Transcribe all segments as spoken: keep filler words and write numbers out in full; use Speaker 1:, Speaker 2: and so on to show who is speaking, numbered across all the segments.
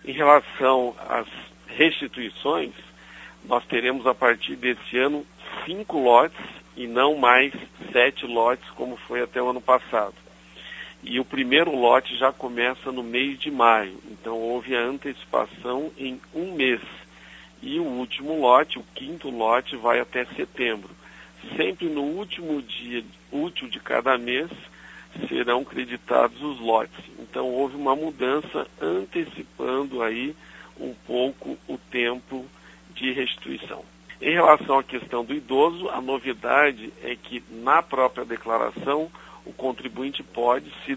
Speaker 1: Em relação às restituições, nós teremos a partir desse ano cinco lotes e não mais sete lotes como foi até o ano passado. E o primeiro lote já começa no mês de maio, então houve a antecipação em um mês. E o último lote, o quinto lote, vai até setembro. Sempre no último dia útil de cada mês serão creditados os lotes. Então houve uma mudança antecipando aí um pouco o tempo de restituição. Em relação à questão do idoso, a novidade é que na própria declaração o contribuinte pode, se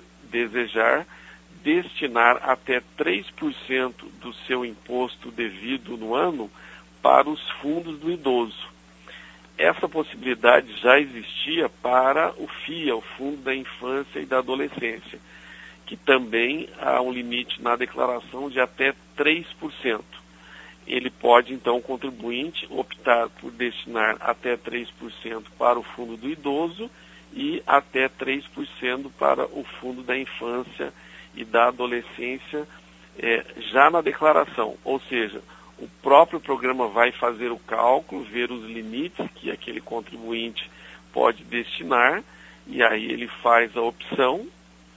Speaker 1: desejar, destinar até três por cento do seu imposto devido no ano para os fundos do idoso. Essa possibilidade já existia para o F I A, o Fundo da Infância e da Adolescência, que também há um limite na declaração de até três por cento. Ele pode, então, o contribuinte optar por destinar até três por cento para o fundo do idoso e até três por cento para o fundo da infância e da adolescência é, já na declaração. Ou seja, o próprio programa vai fazer o cálculo, ver os limites que aquele contribuinte pode destinar, e aí ele faz a opção,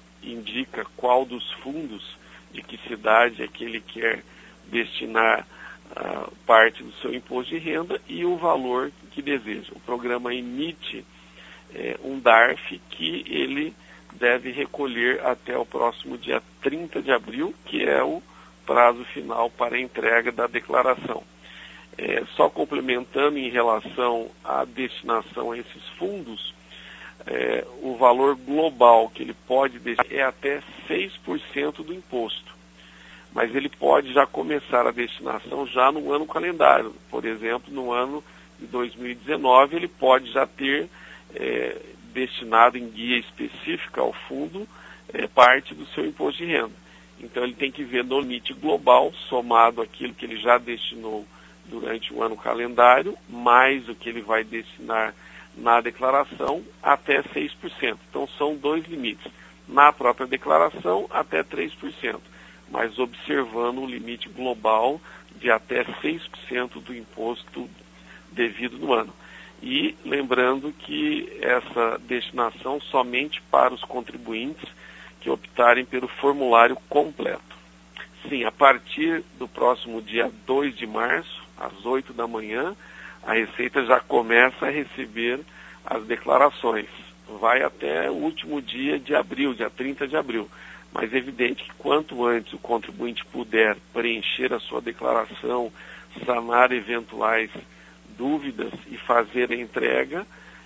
Speaker 1: indica qual dos fundos, de que cidade é que ele quer destinar uh, parte do seu imposto de renda e o valor que deseja. O programa emite é, um D A R F que ele deve recolher até o próximo dia trinta de abril, que é o prazo final para a entrega da declaração. É, só complementando em relação à destinação a esses fundos, é, o valor global que ele pode destinar é até seis por cento do imposto. Mas ele pode já começar a destinação já no ano calendário. Por exemplo, no ano de dois mil e dezenove, ele pode já ter é, destinado em guia específica ao fundo é, parte do seu imposto de renda. Então ele tem que ver no limite global, somado aquilo que ele já destinou durante o ano calendário, mais o que ele vai destinar na declaração, até seis por cento. Então são dois limites. Na própria declaração, até três por cento. Mas observando um limite global de até seis por cento do imposto devido no ano. E lembrando que essa destinação somente para os contribuintes que optarem pelo formulário completo. Sim, a partir do próximo dia dois de março, às oito da manhã, a Receita já começa a receber as declarações. Vai até o último dia de abril, dia trinta de abril. Mas é evidente que quanto antes o contribuinte puder preencher a sua declaração, sanar eventuais dúvidas e fazer a entrega,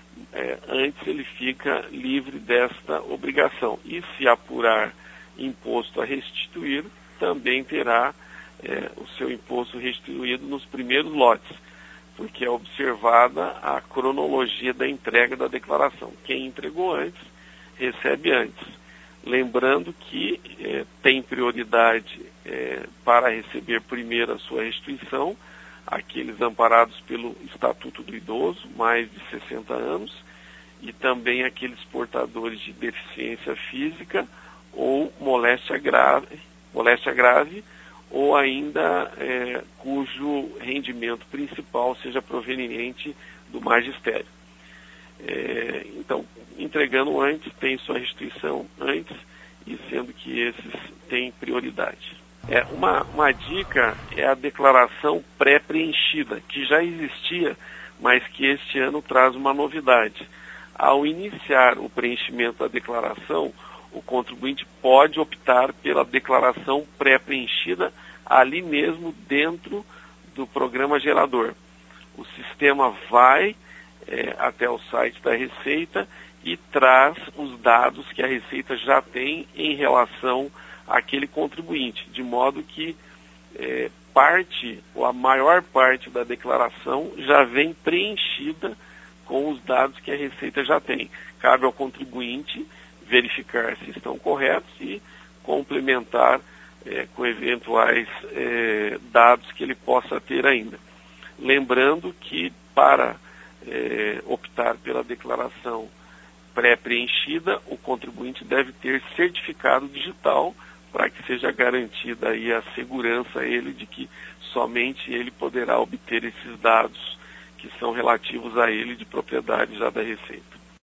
Speaker 1: é, antes ele fica livre desta obrigação. E se apurar imposto a restituir, também terá é, o seu imposto restituído nos primeiros lotes, porque é observada a cronologia da entrega da declaração. Quem entregou antes, recebe antes. Lembrando que é, tem prioridade é, para receber primeiro a sua restituição aqueles amparados pelo Estatuto do Idoso, mais de sessenta anos, e também aqueles portadores de deficiência física ou moléstia grave, moléstia grave ou ainda é, cujo rendimento principal seja proveniente do magistério. É, então, entregando antes, tem sua restituição antes, e sendo que esses têm prioridade. É, uma, uma dica é a declaração pré-preenchida, que já existia, mas que este ano traz uma novidade. Ao iniciar o preenchimento da declaração, o contribuinte pode optar pela declaração pré-preenchida ali mesmo dentro do programa gerador. O sistema vai é, até o site da Receita e traz os dados que a Receita já tem em relação àquele contribuinte, de modo que é, parte, ou a maior parte da declaração já vem preenchida com os dados que a Receita já tem. Cabe ao contribuinte verificar se estão corretos e complementar é, com eventuais é, dados que ele possa ter ainda. Lembrando que para é, optar pela declaração pré-preenchida, o contribuinte deve ter certificado digital para que seja garantida aí a segurança a ele de que somente ele poderá obter esses dados que são relativos a ele de propriedade já da Receita.